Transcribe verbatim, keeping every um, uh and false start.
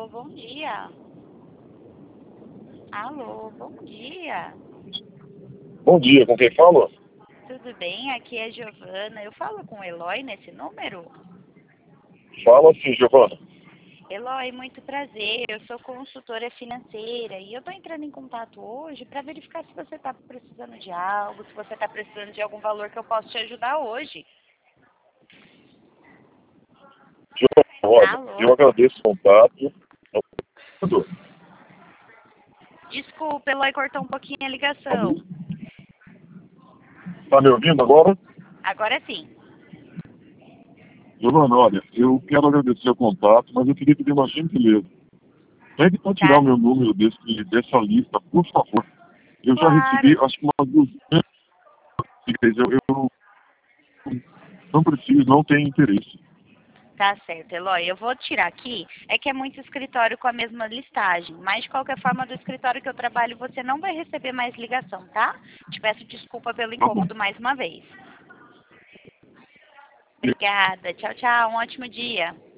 Alô, bom dia. Alô, bom dia. Bom dia, com quem fala? Tudo bem? Aqui é a Giovana. Eu falo com o Eloy nesse número? Fala sim, Giovana. Eloy, muito prazer. Eu sou consultora financeira e eu estou entrando em contato hoje para verificar se você está precisando de algo, se você está precisando de algum valor que eu possa te ajudar hoje. Giovana, olha, Alô? eu agradeço o contato. Desculpa, Eloy, cortou um pouquinho a ligação. Tá me ouvindo agora? Agora sim. Giovana, olha, eu quero agradecer o contato, mas eu queria pedir uma gentileza. Pede para tirar Tá? o meu número desse, dessa lista, por favor. Eu já recebi, Claro. acho que umas duzentas. Eu, eu não preciso, não tenho interesse. Tá certo, Eloy. Eu vou tirar aqui. É que é muito escritório com a mesma listagem. Mas, de qualquer forma, do escritório que eu trabalho, você não vai receber mais ligação, tá? Te peço desculpa pelo Tá bom. incômodo mais uma vez. Obrigada. Tchau, tchau. Um ótimo dia.